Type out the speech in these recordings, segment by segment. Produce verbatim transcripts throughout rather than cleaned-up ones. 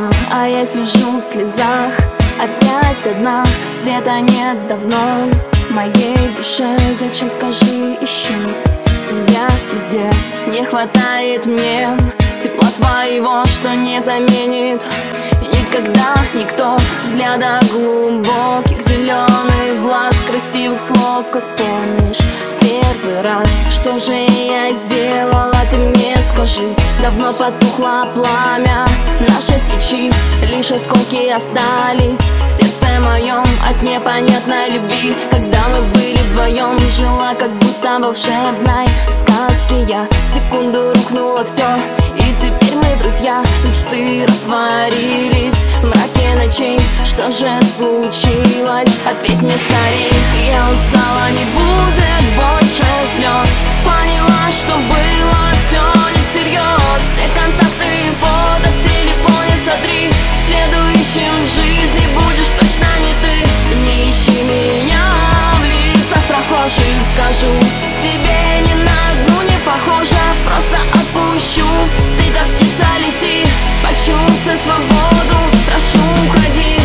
окна, а я сижу в слезах. Опять одна, света нет давно в моей душе. Зачем, скажи, ищу тебя везде. Не хватает мне тепла твоего, что не заменит никогда никто. Взгляда глубоких зеленых глаз, красивых слов, как помнишь в первый раз. Что же я сделала, ты мне скажи. Давно потухло пламя нашей свечи, лишь осколки остались в сердце моем от непонятной любви. Когда мы были вдвоем, жила как будто в волшебной сказке. Я в секунду рухнула все, и теперь мы друзья. Мечты растворились в мраке ночей. Что же случилось? Ответь мне скорей. Я устала, не будет больше слез. Поняла, что было все не всерьез. Все контакты и фото в телефоне сотри. Следующим в жизни будешь точно не ты. Не ищи меня в лицах прохожих. Скажу тебе, ни на одну не похожа. Просто отпущу, ты как птица лети. Почувствуй свободу, прошу, уходи.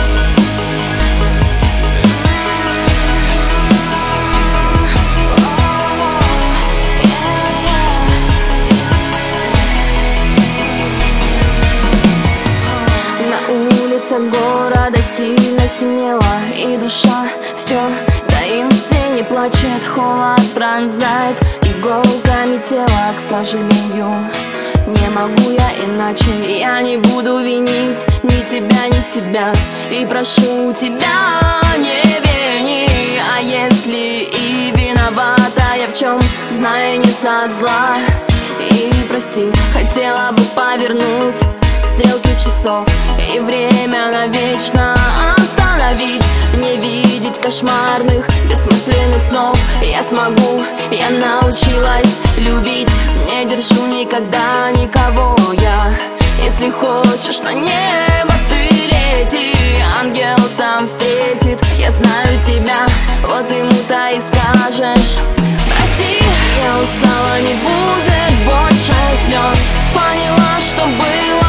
На улицах города сильно стемнело, и душа все таинственнее плачет. Холод пронзает иголками тела, к сожалению. Не могу я иначе, я не буду винить ни тебя, ни себя. И прошу тебя, не вини. А если и виновата я в чем, знаю, не со зла. И прости, хотела бы повернуть стрелки часов и время навечно остановить. Не видеть кошмарных, бессмысленных снов. Я смогу, я научилась любить. Не держу никогда никого я. Если хочешь на небо ты лети, ангел там встретит. Я знаю тебя, вот ему-то и скажешь прости. Я устала, не будет больше слез. Поняла, что было